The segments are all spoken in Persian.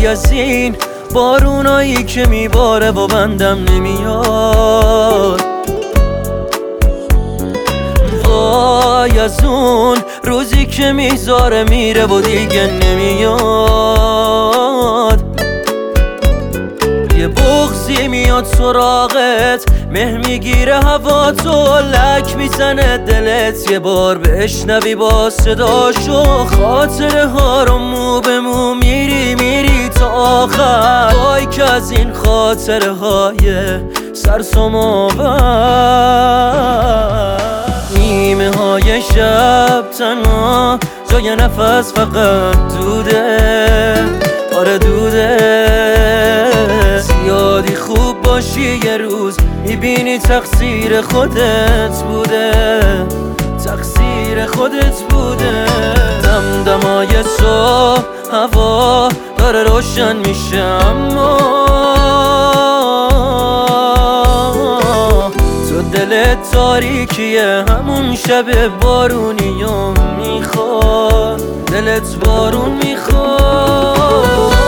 وای از این بارونایی که میباره و بندم نمیاد، وای از اون روزی که میذاره میره و دیگه نمیاد. یه بغضی میاد سراغت، مه میگیره هوا تو، لک میزنه دلت، یه بار بشنوی با صداشو، خاطره ها رو مو به مو میری تا آخر. وای که از این خاطره های سرسام آور، نیمه های شب تنها جای نفس فقط دوده، آره دوده. زیادی خوب باشی یه روز میبینی تقصیر خودت بوده، تقصیر خودت بوده. دمدمای صبح هوا داره روشن میشه، اما تو دلت تاریکیه، همون شب بارونی و میخواد، دلت بارون میخواد.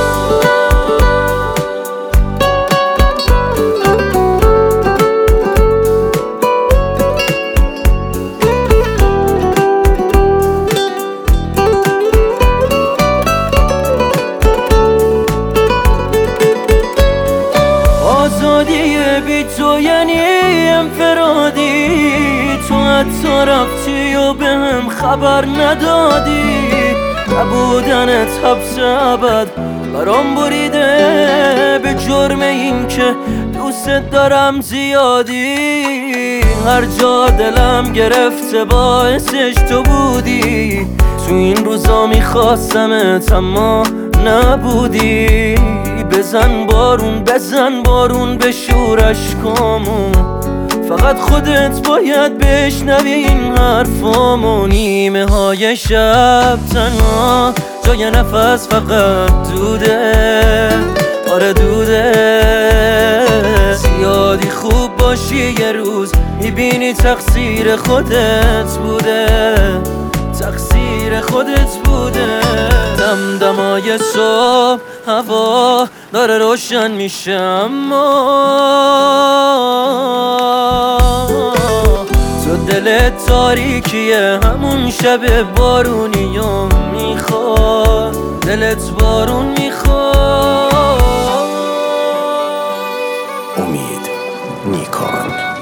آزادی بی تو یعنی انفرادی، تو حتی رفتی و به هم خبر ندادی، نبودنت حبس ابد برام بریده، به جرم این که دوست دارم زیادی. هر جا دلم گرفته باعثش تو بودی، تو این روزا میخواستمت اما نبودی. بزن بارون بشور اشکامو، فقط خودت باید بشنوی این حرفامو. نیمه های شب تنها جای نفس فقط دوده، آره دوده. زیادی خوب باشی یه روز میبینی تقصیر خودت بوده، تقصیر خودت بوده. دمدمای صبح هوا داره روشن میشه، اما تو دلت تاریکیه، همون شب بارونی و میخواد، دلت بارون میخواد. امید نیکان.